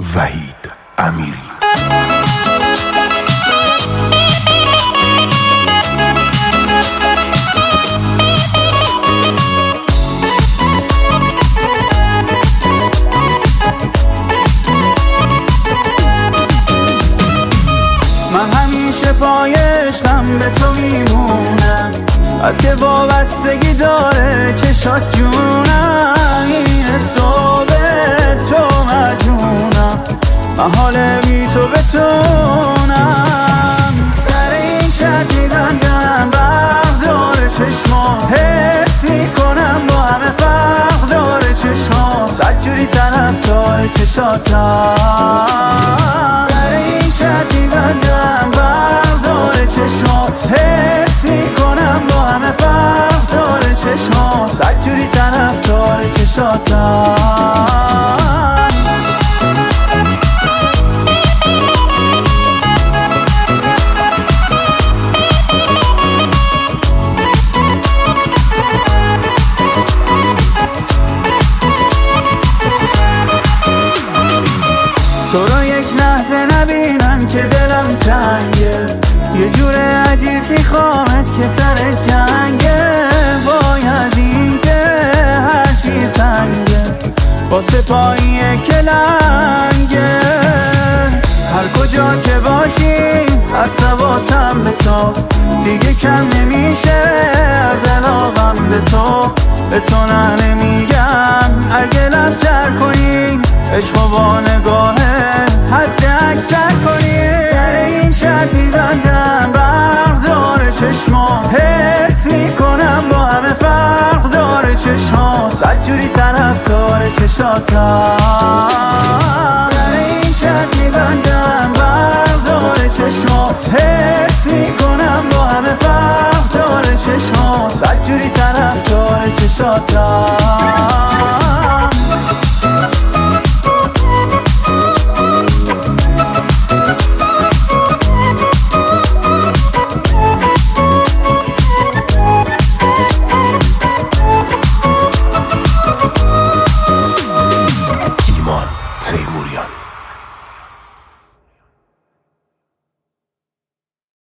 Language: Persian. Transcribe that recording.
وحید امیری. من همیشه پای عشقم به تو میمونم، از که وابستگی داره چشات جونم. این حساب تو مجنونم، من حال بی تو بتونم. سر این شرط میبندم بغدار چشما، حس میکنم با همه فرق داره چشما. بدجوری طرفدار چشاتم. سر این شرط میبندم بغدار چشما، حس میکنم با همه فرق داره چشما. بدجوری طرفدار چشاتم. تو رو یک لحظه نبینم که دلم تنگه، یه جور عجیب میخوامت که سر جنگه. وای از این که هر چی سنگه، واسه پاییه که لنگه. هر کجا که باشی از حواسم به تو، دیگه کم نمیشه از علاقم به تو. به تو نه نمیگم اگه لب‌تر کنی، عشق و با نگاهه حد اکثر کنی. سر این شرط میبندم بغدار چشما، حس میکنم با همه فرق داره چشما. بدجوری طرفدار چشاتم. سر این شرط میبندم بغدار چشما، حس میکنم با همه فرق داره چشما. بدجوری طرفدار چشاتم.